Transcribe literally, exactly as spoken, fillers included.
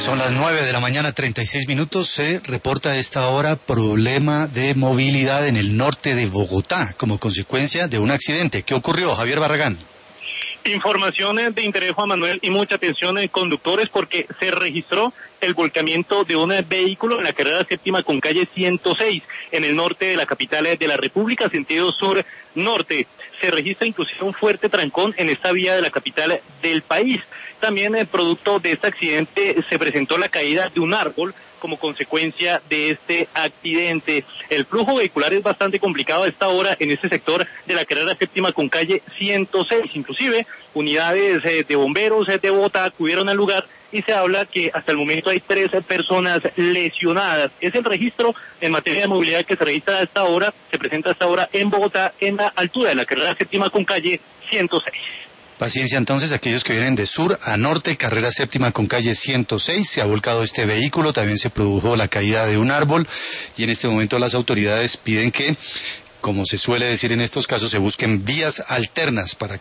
Son las nueve de la mañana, treinta y seis minutos. Se reporta a esta hora problema de movilidad en el norte de Bogotá como consecuencia de un accidente. ¿Qué ocurrió, Javier Barragán? Informaciones de interés, Juan Manuel, y mucha atención en conductores porque se registró el volcamiento de un vehículo en la carrera séptima con calle ciento seis, en el norte de la capital de la República, sentido sur-norte. Se registra inclusive un fuerte trancón en esta vía de la capital del país. También, el producto de este accidente, se presentó la caída de un árbol como consecuencia de este accidente. El flujo vehicular es bastante complicado a esta hora en este sector de la carrera séptima con calle ciento seis. Inclusive, unidades de bomberos de Bogotá acudieron al lugar y se habla que hasta el momento hay tres personas lesionadas. Es el registro en materia de movilidad que se registra a esta hora, se presenta a esta hora en Bogotá, en la altura de la carrera séptima con calle ciento seis. Paciencia entonces, aquellos que vienen de sur a norte, carrera séptima con calle ciento seis, se ha volcado este vehículo, también se produjo la caída de un árbol y en este momento las autoridades piden que, como se suele decir en estos casos, se busquen vías alternas para